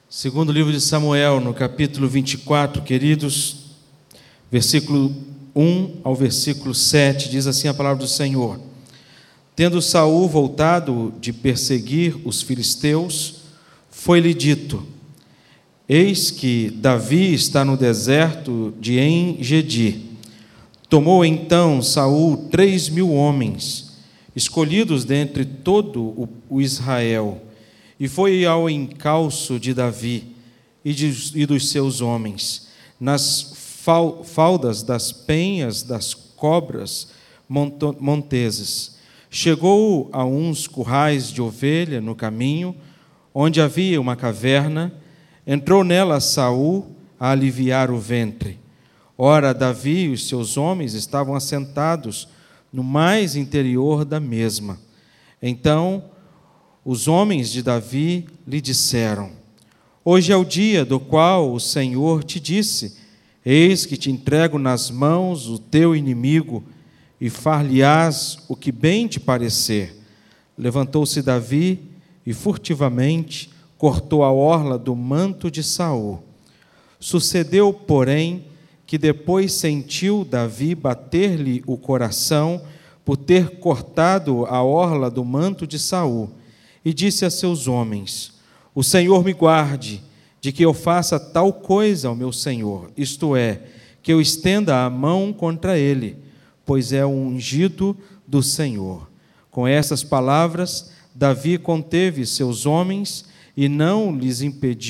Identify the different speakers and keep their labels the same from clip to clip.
Speaker 1: Segundo livro de Samuel, no capítulo 24, queridos, versículo 1 ao versículo 7, diz assim a palavra do Senhor: Tendo Saul voltado de perseguir os filisteus, foi-lhe dito: Eis que Davi está no deserto de En-Gedi. Tomou então Saul 3.000 homens, escolhidos dentre todo o Israel, e foi ao encalço de Davi e dos seus homens, nas faldas das penhas das cobras monteses. Chegou a uns currais de ovelha no caminho, onde havia uma caverna. Entrou nela Saul a aliviar o ventre. Ora, Davi e os seus homens estavam assentados no mais interior da mesma. Então os homens de Davi lhe disseram: Hoje é o dia do qual o Senhor te disse: Eis que te entrego nas mãos o teu inimigo, e far-lhe-ás o que bem te parecer. Levantou-se Davi e furtivamente cortou a orla do manto de Saul. Sucedeu, porém, que depois sentiu Davi bater-lhe o coração por ter cortado a orla do manto de Saul, e disse a seus homens: O Senhor me guarde de que eu faça tal coisa ao meu senhor, isto é, que eu estenda a mão contra ele, pois é o ungido do Senhor. Com essas palavras, Davi conteve seus homens e não lhes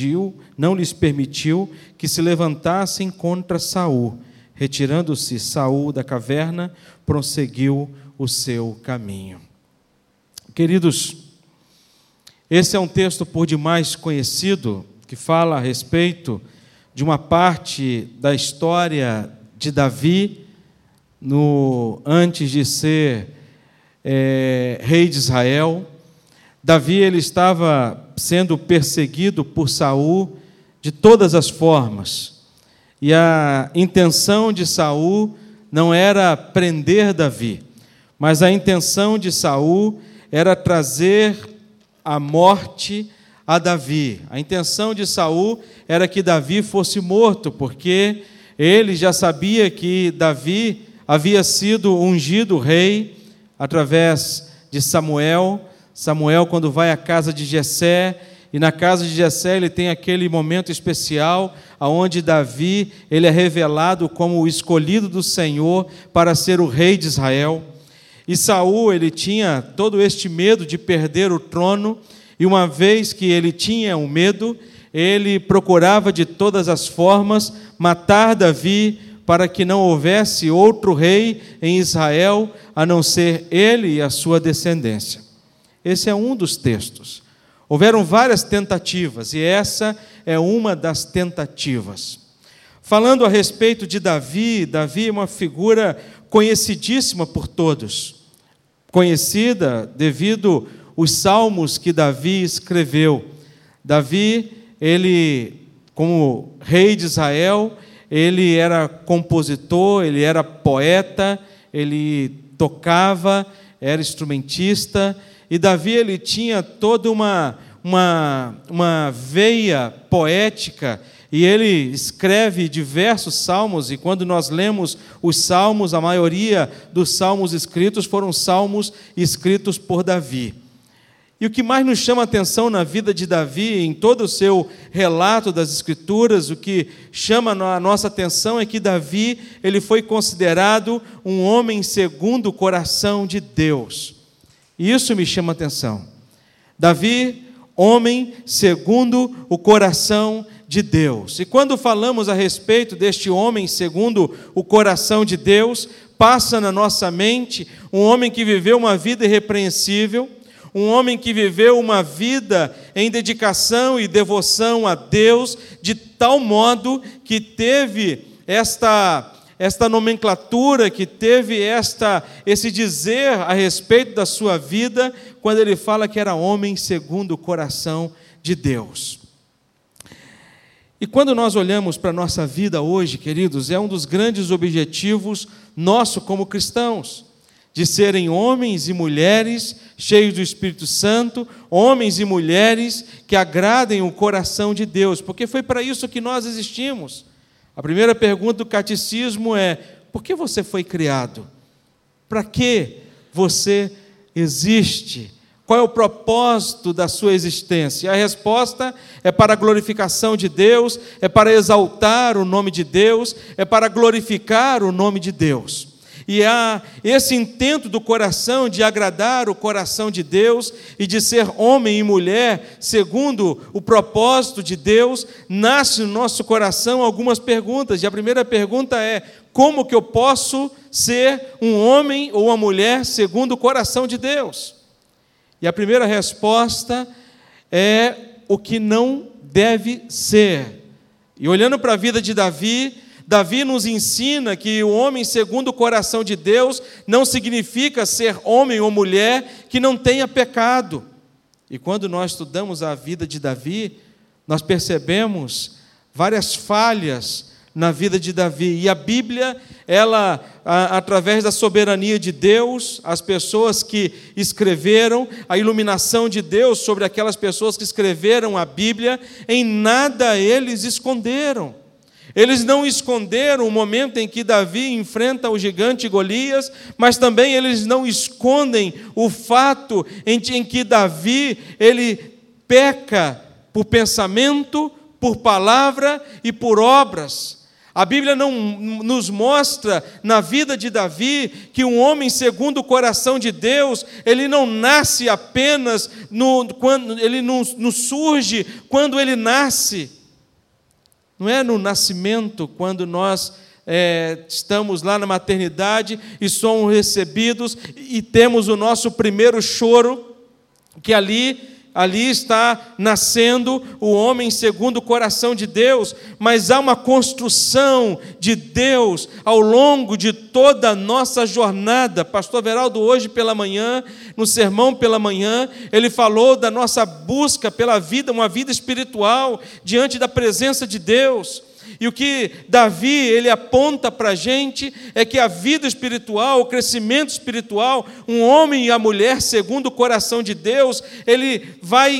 Speaker 1: permitiu que se levantassem contra Saul. Retirando-se Saul da caverna, prosseguiu o seu caminho. Queridos, esse é um texto por demais conhecido, que fala a respeito de uma parte da história de Davi, antes de ser rei de Israel. Davi ele estava sendo perseguido por Saul de todas as formas, e a intenção de Saul não era prender Davi, mas a intenção de Saul era trazer a morte a Davi. A intenção de Saul era que Davi fosse morto, porque ele já sabia que Davi havia sido ungido rei através de Samuel. Samuel, quando vai à casa de Jessé, e na casa de Jessé ele tem aquele momento especial onde Davi ele é revelado como o escolhido do Senhor para ser o rei de Israel. E Saul ele tinha todo este medo de perder o trono, e uma vez que ele tinha o medo, ele procurava de todas as formas matar Davi, para que não houvesse outro rei em Israel, a não ser ele e a sua descendência. Esse é um dos textos. Houveram várias tentativas, e essa é uma das tentativas. Falando a respeito de Davi, Davi é uma figura conhecidíssima por todos. Conhecida devido aos salmos que Davi escreveu. Davi, ele, como rei de Israel, ele era compositor, ele era poeta, ele tocava, era instrumentista. E Davi ele tinha toda uma veia poética, e ele escreve diversos salmos, e quando nós lemos os salmos, a maioria dos salmos escritos foram salmos escritos por Davi. E o que mais nos chama a atenção na vida de Davi, em todo o seu relato das Escrituras, o que chama a nossa atenção é que Davi ele foi considerado um homem segundo o coração de Deus. E isso me chama a atenção. Davi, homem segundo o coração de Deus. E quando falamos a respeito deste homem segundo o coração de Deus, passa na nossa mente um homem que viveu uma vida irrepreensível, um homem que viveu uma vida em dedicação e devoção a Deus, de tal modo que teve esta nomenclatura, que teve esse dizer a respeito da sua vida, quando ele fala que era homem segundo o coração de Deus. E quando nós olhamos para a nossa vida hoje, queridos, é um dos grandes objetivos nosso como cristãos, de serem homens e mulheres cheios do Espírito Santo, homens e mulheres que agradem o coração de Deus, porque foi para isso que nós existimos. A primeira pergunta do catecismo é: por que você foi criado? Para que você existe? Qual é o propósito da sua existência? A resposta é para a glorificação de Deus, é para exaltar o nome de Deus, é para glorificar o nome de Deus. E há esse intento do coração de agradar o coração de Deus e de ser homem e mulher, segundo o propósito de Deus, nasce no nosso coração algumas perguntas. E a primeira pergunta é: como que eu posso ser um homem ou uma mulher segundo o coração de Deus? E a primeira resposta é o que não deve ser. E olhando para a vida de Davi nos ensina que o homem segundo o coração de Deus não significa ser homem ou mulher que não tenha pecado. E quando nós estudamos a vida de Davi, nós percebemos várias falhas na vida de Davi. E a Bíblia, ela, através da soberania de Deus, as pessoas que escreveram, a iluminação de Deus sobre aquelas pessoas que escreveram a Bíblia, em nada eles esconderam. Eles não esconderam o momento em que Davi enfrenta o gigante Golias, mas também eles não escondem o fato em que Davi, ele peca por pensamento, por palavra e por obras. A Bíblia não nos mostra na vida de Davi que um homem segundo o coração de Deus, ele não nasce apenas, ele não surge quando ele nasce. Não é no nascimento, quando nós estamos lá na maternidade e somos recebidos e temos o nosso primeiro choro, que ali está nascendo o homem segundo o coração de Deus, mas há uma construção de Deus ao longo de toda a nossa jornada. Pastor Veraldo, hoje pela manhã, no sermão pela manhã, ele falou da nossa busca pela vida, uma vida espiritual, diante da presença de Deus. E o que Davi, ele aponta para a gente é que a vida espiritual, o crescimento espiritual, um homem e a mulher segundo o coração de Deus, ele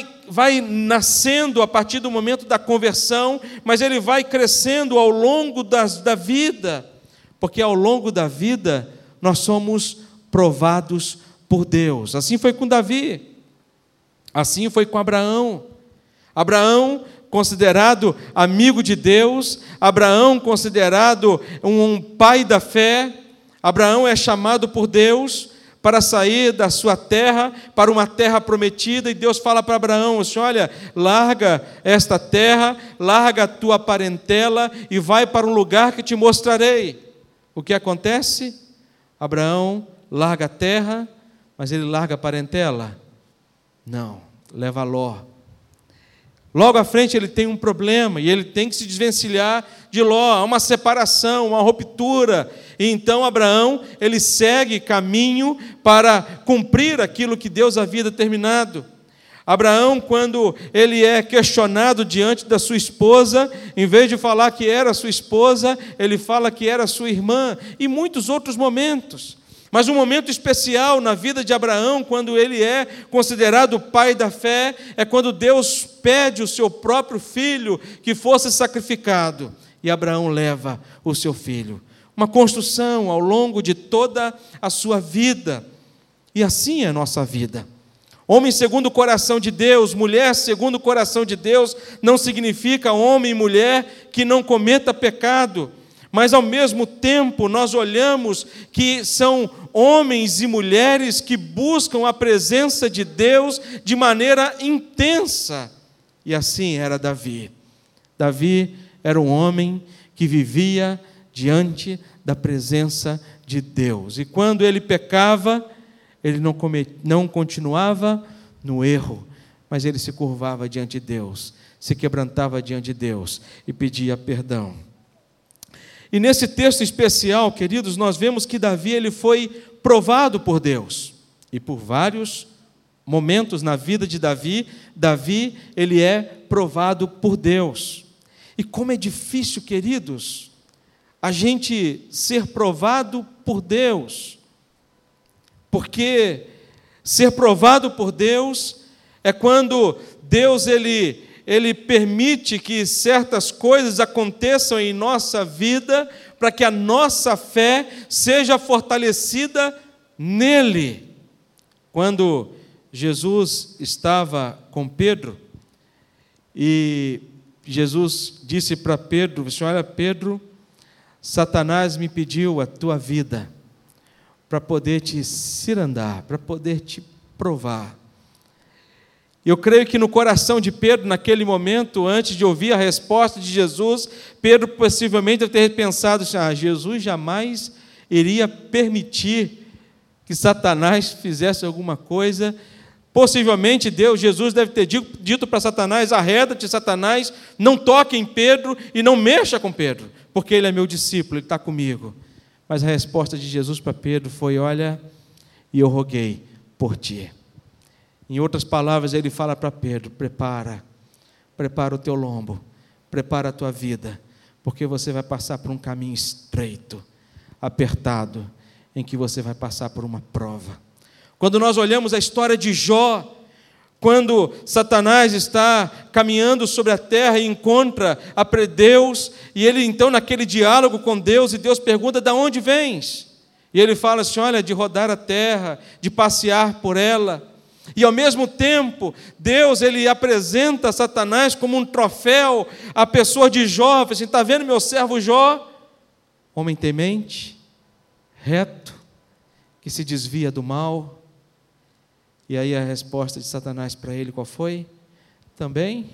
Speaker 1: vai nascendo a partir do momento da conversão, mas ele vai crescendo ao longo da vida, porque ao longo da vida nós somos provados por Deus. Assim foi com Davi, assim foi com Abraão. Abraão, considerado amigo de Deus, Abraão considerado um pai da fé. Abraão é chamado por Deus para sair da sua terra para uma terra prometida, e Deus fala para Abraão assim: olha, larga esta terra, larga a tua parentela e vai para um lugar que te mostrarei. O que acontece? Abraão larga a terra, mas ele larga a parentela? Não, leva Ló. Logo à frente ele tem um problema e ele tem que se desvencilhar de Ló. Há uma separação, uma ruptura. E então Abraão, ele segue caminho para cumprir aquilo que Deus havia determinado. Abraão, quando ele é questionado diante da sua esposa, em vez de falar que era sua esposa, ele fala que era sua irmã, e muitos outros momentos. Mas um momento especial na vida de Abraão, quando ele é considerado o pai da fé, é quando Deus pede o seu próprio filho que fosse sacrificado. E Abraão leva o seu filho. Uma construção ao longo de toda a sua vida. E assim é a nossa vida. Homem segundo o coração de Deus, mulher segundo o coração de Deus, não significa homem e mulher que não cometa pecado. Mas, ao mesmo tempo, nós olhamos que são homens e mulheres que buscam a presença de Deus de maneira intensa. E assim era Davi. Davi era um homem que vivia diante da presença de Deus. E quando ele pecava, ele não continuava no erro, mas ele se curvava diante de Deus, se quebrantava diante de Deus e pedia perdão. E nesse texto especial, queridos, nós vemos que Davi ele foi provado por Deus. E por vários momentos na vida de Davi, ele é provado por Deus. E como é difícil, queridos, a gente ser provado por Deus. porque ser provado por Deus é quando Deus ele permite que certas coisas aconteçam em nossa vida para que a nossa fé seja fortalecida nele. Quando Jesus estava com Pedro, e Jesus disse para Pedro: olha, Pedro, Satanás me pediu a tua vida para poder te cirandar, para poder te provar. Eu creio que no coração de Pedro, naquele momento, antes de ouvir a resposta de Jesus, Pedro possivelmente deve ter pensado: Jesus jamais iria permitir que Satanás fizesse alguma coisa. Possivelmente Jesus deve ter dito para Satanás: arreda-te, Satanás, não toque em Pedro e não mexa com Pedro, porque ele é meu discípulo, ele está comigo. Mas a resposta de Jesus para Pedro foi: olha, e eu roguei por ti. Em outras palavras, ele fala para Pedro: prepara o teu lombo, prepara a tua vida, porque você vai passar por um caminho estreito, apertado, em que você vai passar por uma prova. Quando nós olhamos a história de Jó, quando Satanás está caminhando sobre a terra e encontra a Deus, e ele então naquele diálogo com Deus, e Deus pergunta: de onde vens? E ele fala assim: olha, de rodar a terra, de passear por ela. E ao mesmo tempo, Deus ele apresenta Satanás como um troféu à pessoa de Jó. Assim: está vendo meu servo Jó? Homem temente, reto, que se desvia do mal. E aí a resposta de Satanás para ele qual foi? Também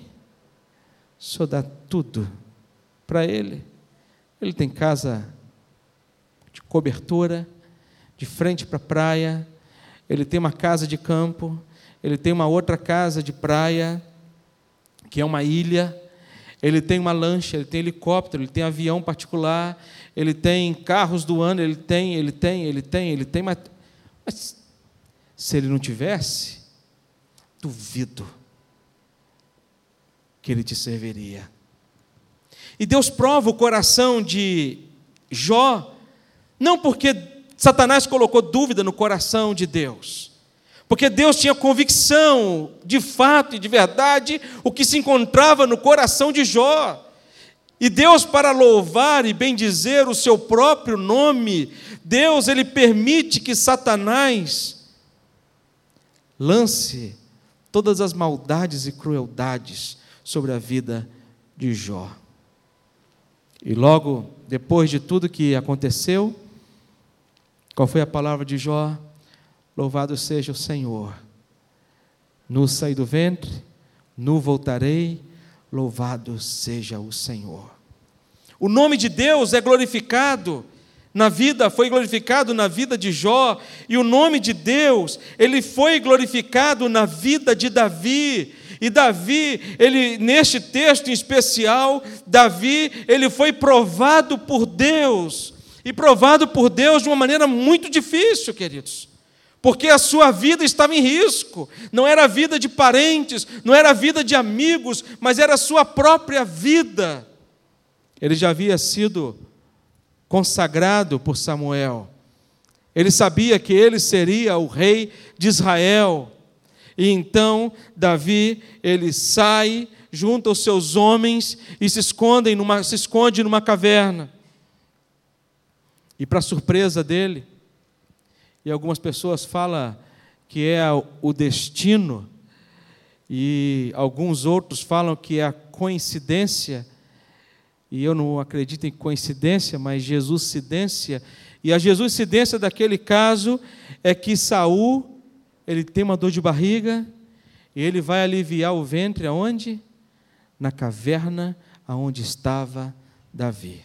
Speaker 1: só dá tudo para ele. Ele tem casa de cobertura, de frente para a praia, ele tem uma casa de campo, ele tem uma outra casa de praia, que é uma ilha, ele tem uma lancha, ele tem helicóptero, ele tem avião particular, ele tem carros do ano, ele tem, mas se ele não tivesse, duvido que ele te serviria. E Deus prova o coração de Jó, não porque Satanás colocou dúvida no coração de Deus, porque Deus tinha convicção, de fato e de verdade, o que se encontrava no coração de Jó. E Deus, para louvar e bendizer o seu próprio nome, Deus ele permite que Satanás lance todas as maldades e crueldades sobre a vida de Jó. E logo depois de tudo que aconteceu, qual foi a palavra de Jó? Louvado seja o Senhor. Nu saí do ventre, nu voltarei, louvado seja o Senhor. O nome de Deus é glorificado foi glorificado na vida de Jó, e o nome de Deus, ele foi glorificado na vida de Davi. E Davi, neste texto em especial, Davi, ele foi provado por Deus, e provado por Deus de uma maneira muito difícil, queridos, porque a sua vida estava em risco. Não era a vida de parentes, não era a vida de amigos, mas era a sua própria vida. Ele já havia sido consagrado por Samuel. Ele sabia que ele seria o rei de Israel. E então Davi, ele sai, junta os seus homens e se esconde numa caverna. E para surpresa dele, e algumas pessoas falam que é o destino, e alguns outros falam que é a coincidência, e eu não acredito em coincidência, mas Jesuscidência. E a Jesuscidência daquele caso é que Saul, ele tem uma dor de barriga, e ele vai aliviar o ventre aonde? Na caverna aonde estava Davi.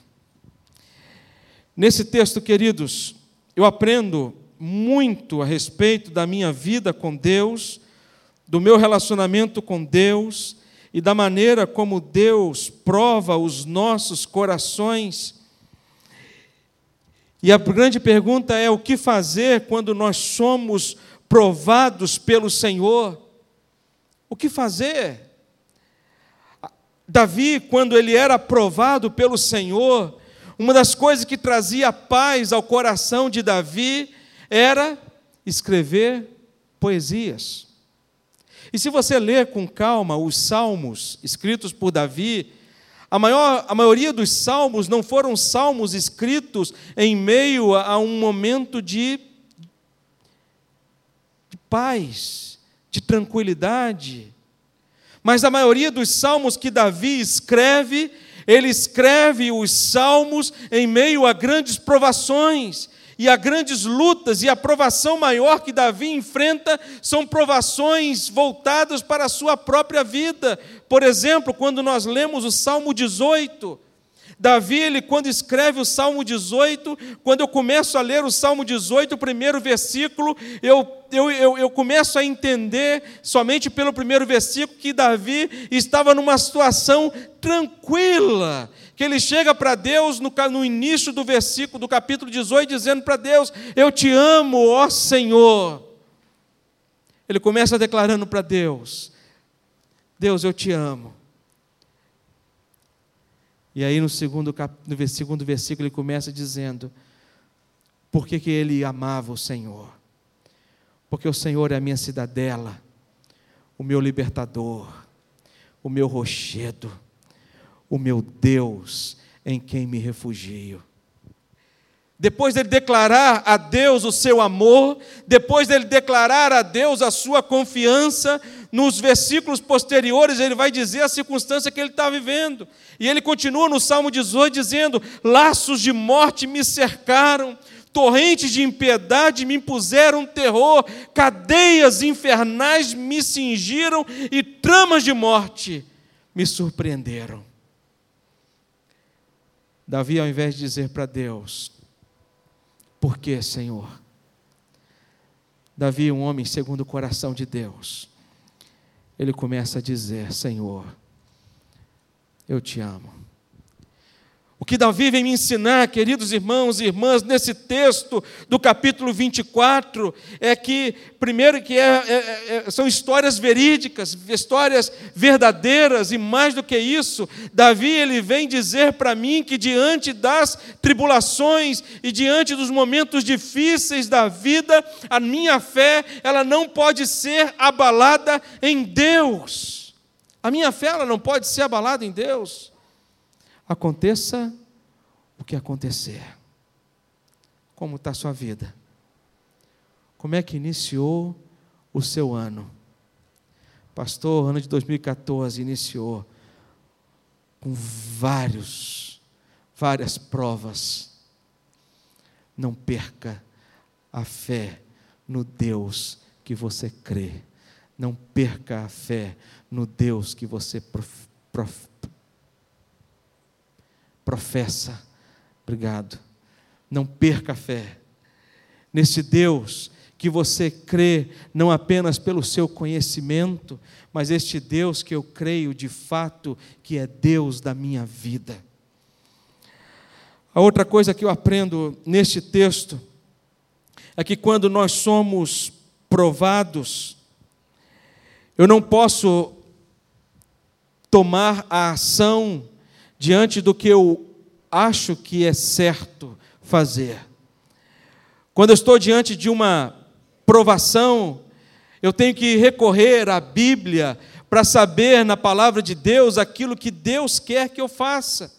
Speaker 1: Nesse texto, queridos, eu aprendo muito a respeito da minha vida com Deus, do meu relacionamento com Deus, e da maneira como Deus prova os nossos corações. E a grande pergunta é: o que fazer quando nós somos provados pelo Senhor? O que fazer? Davi, quando ele era provado pelo Senhor, uma das coisas que trazia paz ao coração de Davi era escrever poesias. E se você ler com calma os salmos escritos por Davi, a maioria dos salmos não foram salmos escritos em meio a um momento de paz, de tranquilidade. Mas a maioria dos salmos que Davi escreve, ele escreve os salmos em meio a grandes provações e a grandes lutas, e a provação maior que Davi enfrenta são provações voltadas para a sua própria vida. Por exemplo, quando nós lemos o Salmo 18, Davi, quando escreve o Salmo 18, quando eu começo a ler o Salmo 18, o primeiro versículo, eu começo a entender, somente pelo primeiro versículo, que Davi estava numa situação tranquila, que ele chega para Deus no início do versículo, do capítulo 18, dizendo para Deus: eu te amo, ó Senhor. Ele começa declarando para Deus: Deus, eu te amo. E aí no segundo versículo ele começa dizendo por que ele amava o Senhor. Porque o Senhor é a minha cidadela, o meu libertador, o meu rochedo, o meu Deus em quem me refugio. Depois dele declarar a Deus o seu amor, depois dele declarar a Deus a sua confiança, nos versículos posteriores ele vai dizer a circunstância que ele está vivendo. E ele continua no Salmo 18 dizendo: laços de morte me cercaram, torrentes de impiedade me impuseram terror, cadeias infernais me cingiram e tramas de morte me surpreenderam. Davi, ao invés de dizer para Deus: por que, Senhor? Davi, um homem segundo o coração de Deus, ele começa a dizer: Senhor, eu te amo. O que Davi vem me ensinar, queridos irmãos e irmãs, nesse texto do capítulo 24, é que, primeiro, que são histórias verídicas, histórias verdadeiras, e mais do que isso, Davi ele vem dizer para mim que diante das tribulações e diante dos momentos difíceis da vida, a minha fé, ela não pode ser abalada em Deus. A minha fé, ela não pode ser abalada em Deus. Aconteça o que acontecer. Como está a sua vida? Como é que iniciou o seu ano? Pastor, o ano de 2014 iniciou com várias provas. Não perca a fé no Deus que você crê. Não perca a fé no Deus que você professa. Obrigado. Não perca a fé nesse Deus que você crê, não apenas pelo seu conhecimento, mas este Deus que eu creio de fato que é Deus da minha vida. A outra coisa que eu aprendo neste texto é que quando nós somos provados, eu não posso tomar a ação diante do que eu acho que é certo fazer. Quando eu estou diante de uma provação, eu tenho que recorrer à Bíblia para saber na palavra de Deus aquilo que Deus quer que eu faça.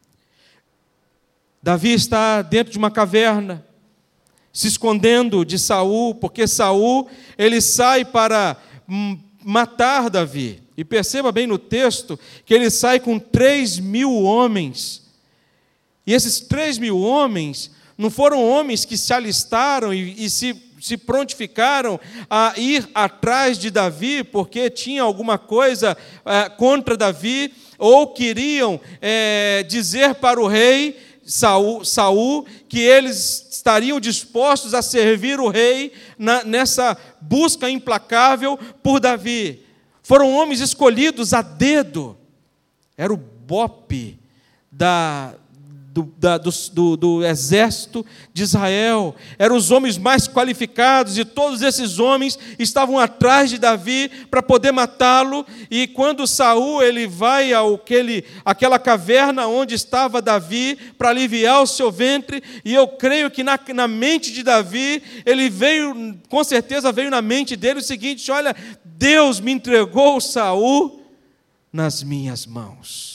Speaker 1: Davi está dentro de uma caverna, se escondendo de Saul, porque Saul ele sai para matar Davi. E perceba bem no texto que ele sai com 3.000 homens. E esses 3.000 homens não foram homens que se alistaram e se prontificaram a ir atrás de Davi porque tinha alguma coisa contra Davi, ou queriam dizer para o rei Saul que eles estariam dispostos a servir o rei nessa busca implacável por Davi. Foram homens escolhidos a dedo. Era o bope do exército de Israel, eram os homens mais qualificados, e todos esses homens estavam atrás de Davi para poder matá-lo. E quando Saul ele vai àquela caverna onde estava Davi para aliviar o seu ventre, e eu creio que na mente de Davi, com certeza veio na mente dele o seguinte: olha, Deus me entregou Saul nas minhas mãos.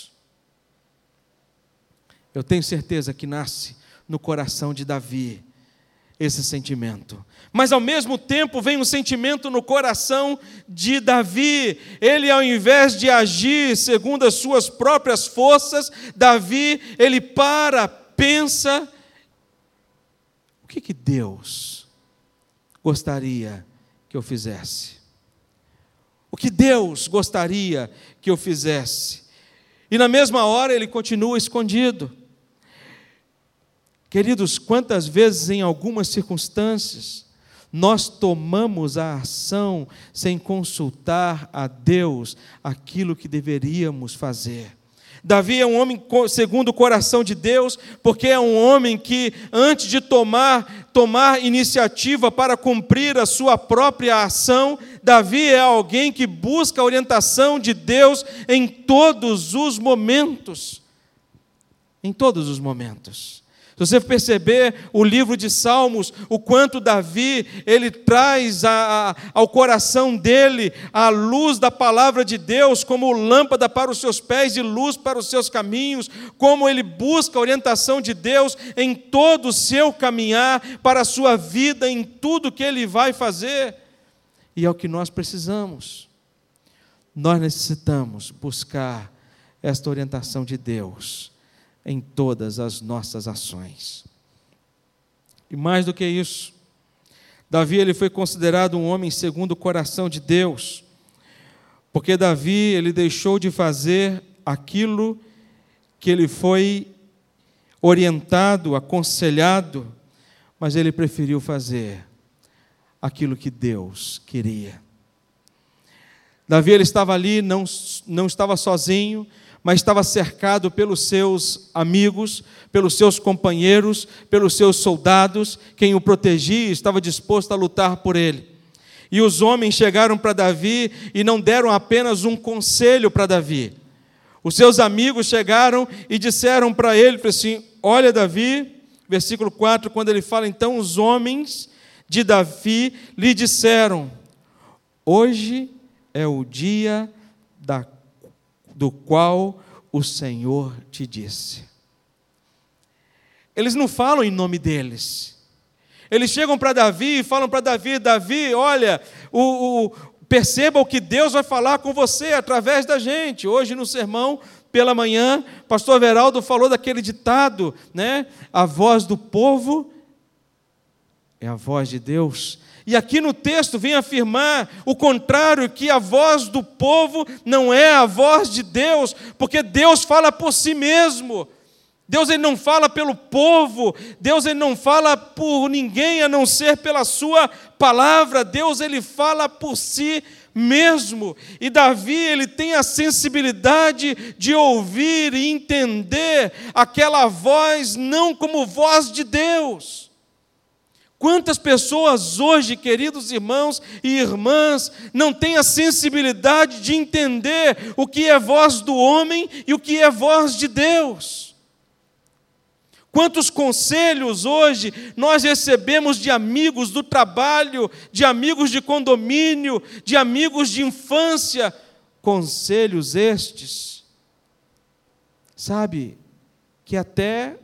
Speaker 1: Eu tenho certeza que nasce no coração de Davi esse sentimento. Mas ao mesmo tempo vem um sentimento no coração de Davi. Ele, ao invés de agir segundo as suas próprias forças, Davi, ele pensa: o que Deus gostaria que eu fizesse? O que Deus gostaria que eu fizesse? E na mesma hora ele continua escondido. Queridos, quantas vezes em algumas circunstâncias nós tomamos a ação sem consultar a Deus aquilo que deveríamos fazer? Davi é um homem segundo o coração de Deus, porque é um homem que, antes de tomar iniciativa para cumprir a sua própria ação, Davi é alguém que busca a orientação de Deus em todos os momentos. Em todos os momentos. Se você perceber o livro de Salmos, o quanto Davi, ele traz ao coração dele a luz da palavra de Deus, como lâmpada para os seus pés e luz para os seus caminhos, como ele busca a orientação de Deus em todo o seu caminhar, para a sua vida, em tudo que ele vai fazer. E é o que nós precisamos. Nós necessitamos buscar esta orientação de Deus em todas as nossas ações. E mais do que isso, Davi ele foi considerado um homem segundo o coração de Deus, porque Davi ele deixou de fazer aquilo que ele foi orientado, aconselhado, mas ele preferiu fazer aquilo que Deus queria. Davi ele estava ali, não estava sozinho, mas estava cercado pelos seus amigos, pelos seus companheiros, pelos seus soldados, quem o protegia, estava disposto a lutar por ele. E os homens chegaram para Davi e não deram apenas um conselho para Davi. Os seus amigos chegaram e disseram para ele assim: olha, Davi, versículo 4, quando ele fala, então os homens de Davi lhe disseram: hoje é o dia do qual o Senhor te disse. Eles não falam em nome deles. Eles chegam para Davi e falam para Davi: Davi, olha, perceba o que Deus vai falar com você através da gente. Hoje no sermão, pela manhã, pastor Everaldo falou daquele ditado, né? A voz do povo é a voz de Deus. E aqui no texto vem afirmar o contrário, que a voz do povo não é a voz de Deus, porque Deus fala por si mesmo. Deus ele não fala pelo povo, Deus ele não fala por ninguém a não ser pela sua palavra. Deus ele fala por si mesmo. E Davi ele tem a sensibilidade de ouvir e entender aquela voz não como voz de Deus. Quantas pessoas hoje, queridos irmãos e irmãs, não têm a sensibilidade de entender o que é voz do homem e o que é voz de Deus? Quantos conselhos hoje nós recebemos de amigos do trabalho, de amigos de condomínio, de amigos de infância, conselhos estes, sabe, que até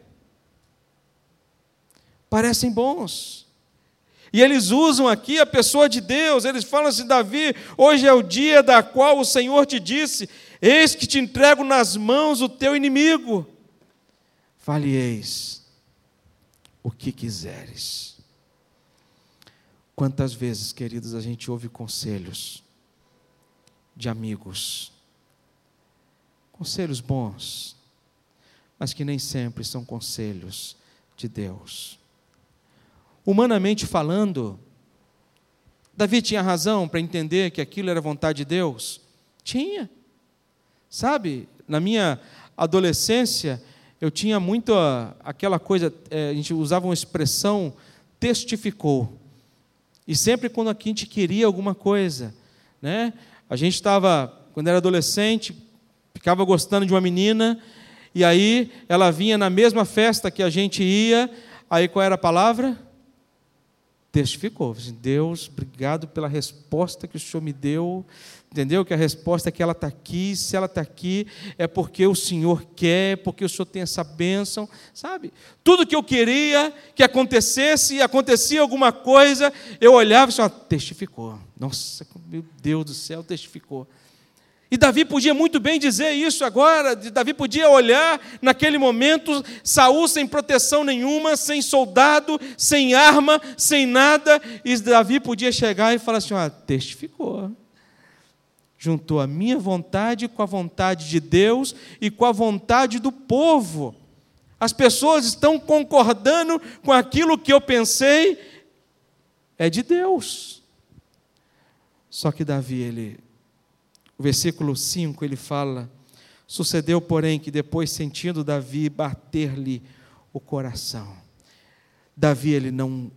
Speaker 1: parecem bons. E eles usam aqui a pessoa de Deus, eles falam assim: Davi, hoje é o dia da qual o Senhor te disse, eis que te entrego nas mãos o teu inimigo, fale-eis o que quiseres. Quantas vezes, queridos, a gente ouve conselhos de amigos, conselhos bons, mas que nem sempre são conselhos de Deus. Humanamente falando, Davi tinha razão para entender que aquilo era vontade de Deus? Tinha. Sabe, na minha adolescência, eu tinha muito aquela coisa, a gente usava uma expressão, testificou. E sempre quando a gente queria alguma coisa, né? A gente estava, quando era adolescente, ficava gostando de uma menina, e aí ela vinha na mesma festa que a gente ia, aí qual era a palavra? Testificou. Deus, obrigado pela resposta que o Senhor me deu, entendeu? Que a resposta é que ela está aqui, se ela está aqui, é porque o Senhor quer, porque o Senhor tem essa bênção, sabe? Tudo que eu queria que acontecesse, e acontecia alguma coisa, eu olhava e falava, testificou. Nossa, meu Deus do céu, testificou. E Davi podia muito bem dizer isso agora, Davi podia olhar naquele momento, Saul sem proteção nenhuma, sem soldado, sem arma, sem nada, e Davi podia chegar e falar assim, testificou. Juntou a minha vontade com a vontade de Deus e com a vontade do povo. As pessoas estão concordando com aquilo que eu pensei, é de Deus. Só que Davi, o versículo 5, ele fala, sucedeu, porém, que depois, sentindo Davi bater-lhe o coração, Davi, ele não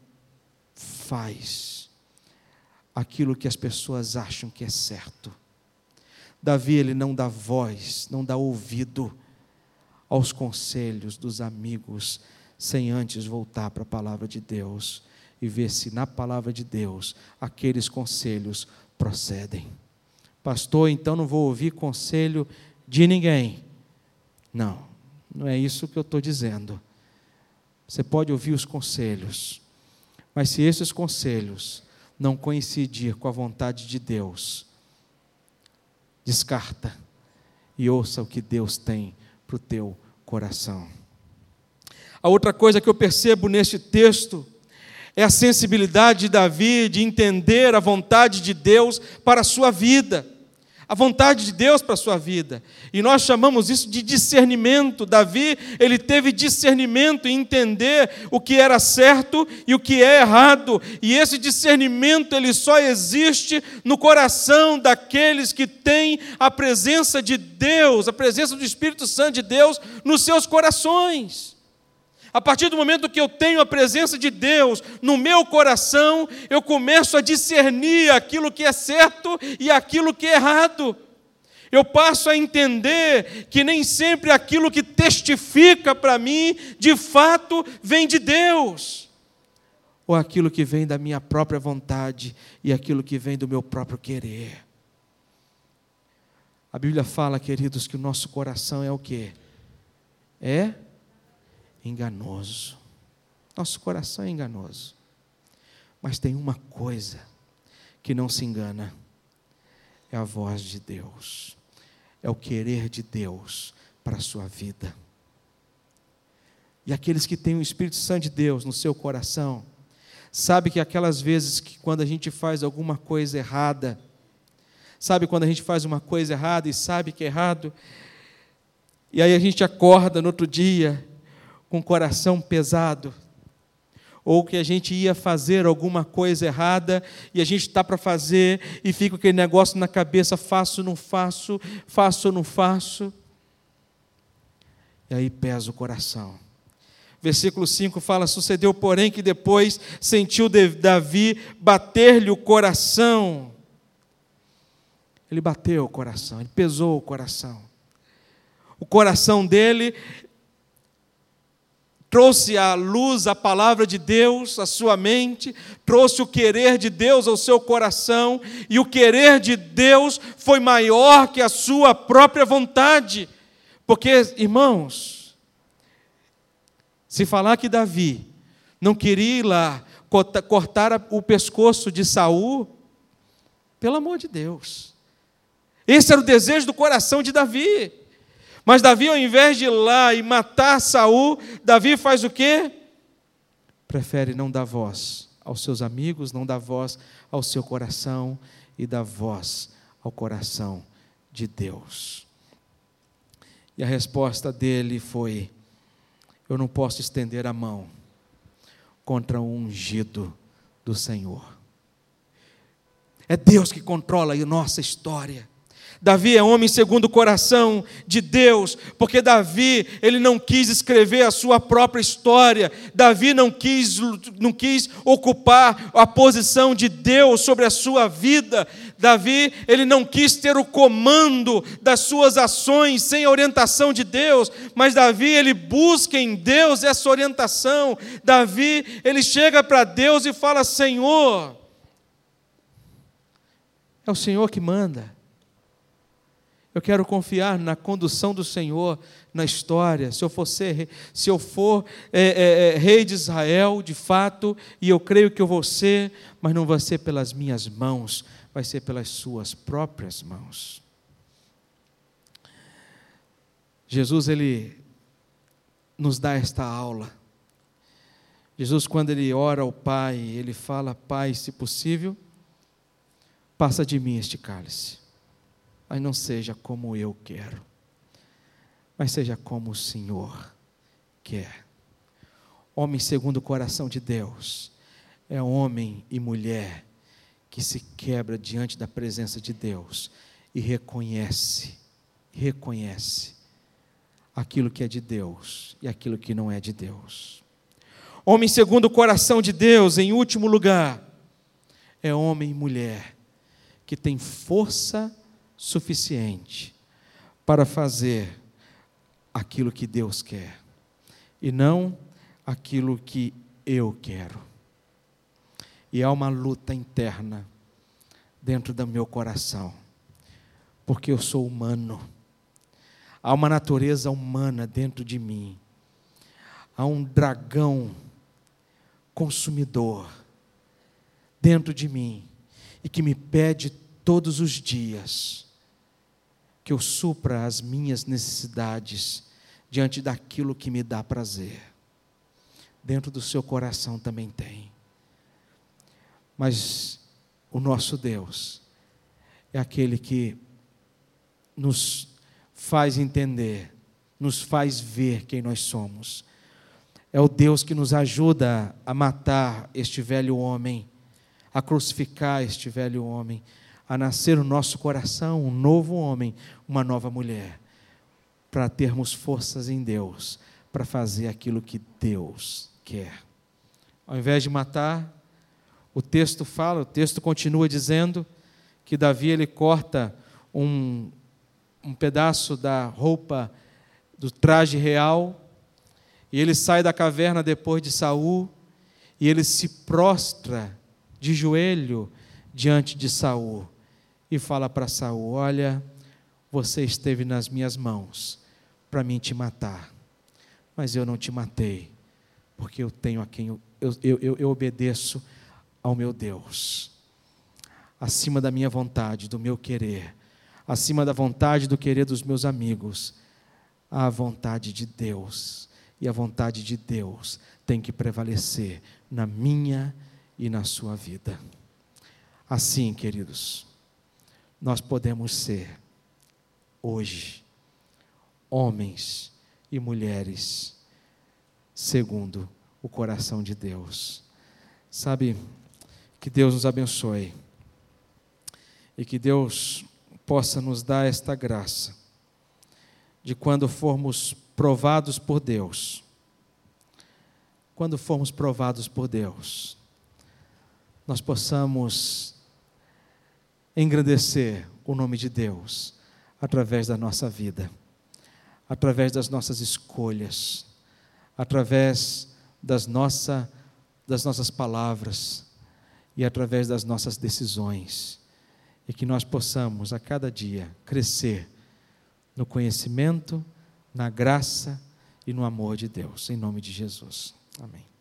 Speaker 1: faz aquilo que as pessoas acham que é certo. Davi, ele não dá voz, não dá ouvido aos conselhos dos amigos, sem antes voltar para a palavra de Deus e ver se na palavra de Deus aqueles conselhos procedem. Pastor, então não vou ouvir conselho de ninguém. Não, não é isso que eu estou dizendo. Você pode ouvir os conselhos, mas se esses conselhos não coincidir com a vontade de Deus, descarta e ouça o que Deus tem para o teu coração. A outra coisa que eu percebo neste texto é a sensibilidade de Davi de entender a vontade de Deus para a sua vida. A vontade de Deus para a sua vida. E nós chamamos isso de discernimento. Davi, ele teve discernimento em entender o que era certo e o que é errado. E esse discernimento, ele só existe no coração daqueles que têm a presença de Deus, a presença do Espírito Santo de Deus nos seus corações. A partir do momento que eu tenho a presença de Deus no meu coração, eu começo a discernir aquilo que é certo e aquilo que é errado. Eu passo a entender que nem sempre aquilo que testifica para mim, de fato, vem de Deus. Ou aquilo que vem da minha própria vontade e aquilo que vem do meu próprio querer. A Bíblia fala, queridos, que o nosso coração é o quê? É enganoso. Nosso coração é enganoso. Mas tem uma coisa que não se engana. É a voz de Deus. É o querer de Deus para a sua vida. E aqueles que têm o Espírito Santo de Deus no seu coração, sabe que aquelas vezes que quando a gente faz alguma coisa errada, sabe quando a gente faz uma coisa errada e sabe que é errado, e aí a gente acorda no outro dia com o coração pesado, ou que a gente ia fazer alguma coisa errada, e a gente está para fazer, e fica aquele negócio na cabeça, faço ou não faço, faço ou não faço, e aí pesa o coração. Versículo 5 fala, sucedeu, porém, que depois sentiu Davi bater-lhe o coração. Ele bateu o coração, ele pesou o coração. O coração dele trouxe à luz a palavra de Deus, à sua mente, trouxe o querer de Deus ao seu coração, e o querer de Deus foi maior que a sua própria vontade. Porque, irmãos, se falar que Davi não queria ir lá cortar o pescoço de Saul, pelo amor de Deus. Esse era o desejo do coração de Davi. Mas Davi, ao invés de ir lá e matar Saul, Davi faz o quê? Prefere não dar voz aos seus amigos, não dar voz ao seu coração e dar voz ao coração de Deus. E a resposta dele foi: eu não posso estender a mão contra o ungido do Senhor. É Deus que controla a nossa história. Davi é homem segundo o coração de Deus, porque Davi, ele não quis escrever a sua própria história. Davi não quis ocupar a posição de Deus sobre a sua vida. Davi, ele não quis ter o comando das suas ações sem a orientação de Deus, mas Davi, ele busca em Deus essa orientação. Davi, ele chega para Deus e fala: Senhor, é o Senhor que manda. Eu quero confiar na condução do Senhor na história. Se eu for rei de Israel, de fato, e eu creio que eu vou ser, mas não vai ser pelas minhas mãos, vai ser pelas suas próprias mãos. Jesus, ele nos dá esta aula. Jesus, quando ele ora ao Pai, ele fala: Pai, se possível, passa de mim este cálice. Mas não seja como eu quero, mas seja como o Senhor quer. Homem segundo o coração de Deus é homem e mulher que se quebra diante da presença de Deus e reconhece aquilo que é de Deus e aquilo que não é de Deus. Homem segundo o coração de Deus, em último lugar, é homem e mulher que tem força suficiente para fazer aquilo que Deus quer e não aquilo que eu quero. E há uma luta interna dentro do meu coração, porque eu sou humano. Há uma natureza humana dentro de mim. Há um dragão consumidor dentro de mim e que me pede todos os dias que eu supra as minhas necessidades diante daquilo que me dá prazer. Dentro do seu coração também tem. Mas o nosso Deus é aquele que nos faz entender, nos faz ver quem nós somos. É o Deus que nos ajuda a matar este velho homem, a crucificar este velho homem, a nascer no nosso coração um novo homem, uma nova mulher, para termos forças em Deus, para fazer aquilo que Deus quer. Ao invés de matar, o texto continua dizendo que Davi, ele corta um pedaço da roupa, do traje real, e ele sai da caverna depois de Saul, e ele se prostra de joelho diante de Saul, e fala para Saul: olha, você esteve nas minhas mãos para mim te matar, mas eu não te matei, porque eu tenho a quem eu obedeço ao meu Deus, acima da minha vontade, do meu querer, acima da vontade do querer dos meus amigos, a vontade de Deus, e a vontade de Deus tem que prevalecer na minha e na sua vida. Assim, queridos, nós podemos ser, hoje, homens e mulheres segundo o coração de Deus. Sabe, que Deus nos abençoe e que Deus possa nos dar esta graça de quando formos provados por Deus, nós possamos engrandecer o nome de Deus através da nossa vida, através das nossas escolhas, através das nossas palavras e através das nossas decisões, e que nós possamos a cada dia crescer no conhecimento, na graça e no amor de Deus, em nome de Jesus. Amém.